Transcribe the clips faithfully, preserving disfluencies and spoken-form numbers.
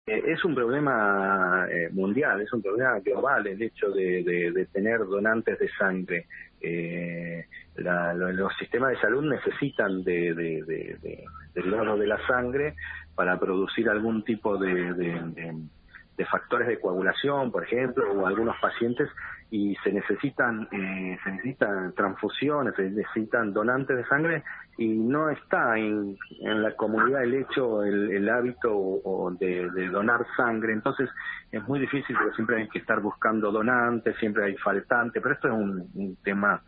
Eh, es un problema eh, mundial, es un problema global el hecho de, de, de tener donantes de sangre. Eh, la, lo, los sistemas de salud necesitan de, de, de, de, del dono de la sangre para producir algún tipo de, de, de, de factores de coagulación, por ejemplo, o algunos pacientes, y se necesitan eh, se necesitan transfusiones, se necesitan donantes de sangre, y no está en, en la comunidad el hecho, el, el hábito o, o de, de donar sangre. Entonces es muy difícil porque siempre hay que estar buscando donantes, siempre hay faltantes, pero esto es un, un tema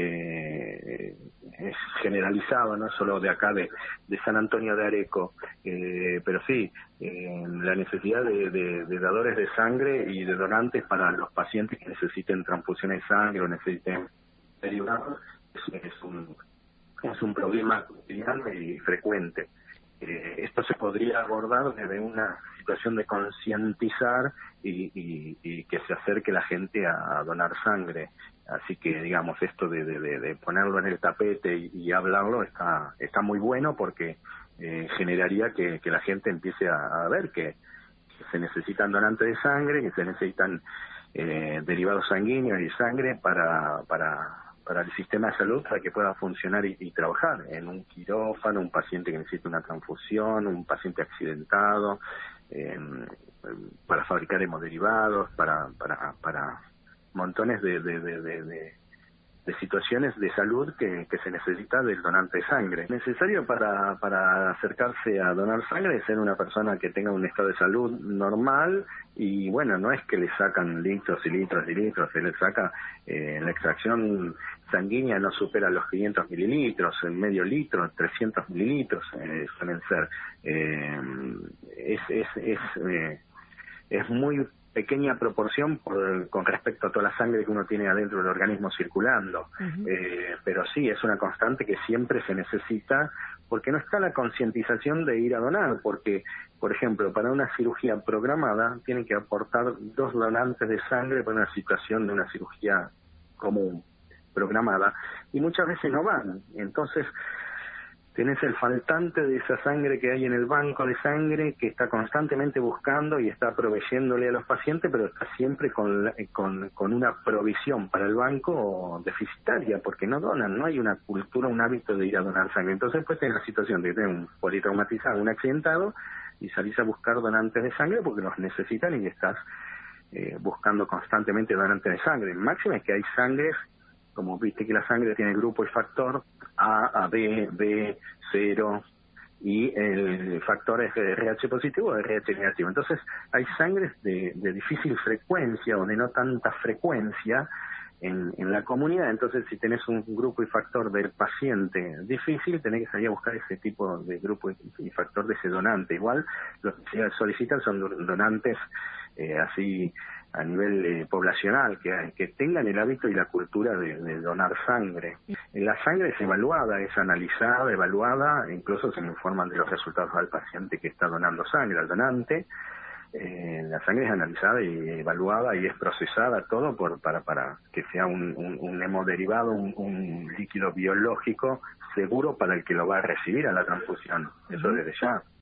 eh, es generalizado, no solo de acá de, de San Antonio de Areco, eh, pero sí, eh, la necesidad de, de, de dadores de sangre y de donantes para los pacientes que necesiten transfusiones de sangre o necesiten derivados es, es un es un problema cotidiano y frecuente. Eh, esto se podría abordar desde una situación de concientizar y, y, y que se acerque la gente a, a donar sangre. Así que, digamos, esto de, de, de ponerlo en el tapete y, y hablarlo está está muy bueno, porque eh, generaría que, que la gente empiece a, a ver que, que se necesitan donantes de sangre, que se necesitan eh, derivados sanguíneos y sangre para para para el sistema de salud, para que pueda funcionar y, y trabajar en un quirófano, un paciente que necesita una transfusión, un paciente accidentado, eh, para fabricar hemoderivados, para para para montones de de, de, de, de de situaciones de salud que, que se necesita del donante de sangre. Necesario para, para acercarse a donar sangre es ser una persona que tenga un estado de salud normal, y bueno, no es que le sacan litros y litros y litros, se le saca, eh, la extracción sanguínea no supera los quinientos mililitros, en medio litro, trescientos mililitros eh, suelen ser. Eh, es, es, es, eh, es muy pequeña proporción por, con respecto a toda la sangre que uno tiene adentro del organismo circulando. Uh-huh. eh, pero sí, es una constante que siempre se necesita, porque no está la concientización de ir a donar, porque, por ejemplo, para una cirugía programada tienen que aportar dos donantes de sangre para una situación de una cirugía común, programada, y muchas veces no van. Entonces tenés el faltante de esa sangre que hay en el banco de sangre, que está constantemente buscando y está proveyéndole a los pacientes, pero está siempre con, con, con una provisión para el banco deficitaria, porque no donan, no hay una cultura, un hábito de ir a donar sangre. Entonces pues tenés la situación de tener un politraumatizado, un accidentado, y salís a buscar donantes de sangre porque los necesitan, y estás eh, buscando constantemente donantes de sangre. El máximo es que hay sangres, como viste que la sangre tiene grupo y factor A, A, B, B, cero, y el factor es R H positivo o R H negativo. Entonces hay sangres de, de difícil frecuencia o de no tanta frecuencia en, en la comunidad. Entonces, si tenés un grupo y factor del paciente difícil, tenés que salir a buscar ese tipo de grupo y factor de ese donante. Igual lo que se solicitan son donantes eh, así a nivel eh, poblacional, que, que tengan el hábito y la cultura de, de donar sangre. La sangre es evaluada, es analizada, evaluada, incluso se le informan de los resultados al paciente que está donando sangre, al donante. Eh, la sangre es analizada y evaluada y es procesada todo por para para que sea un, un, un hemoderivado, un, un líquido biológico seguro para el que lo va a recibir a la transfusión. Eso desde ya.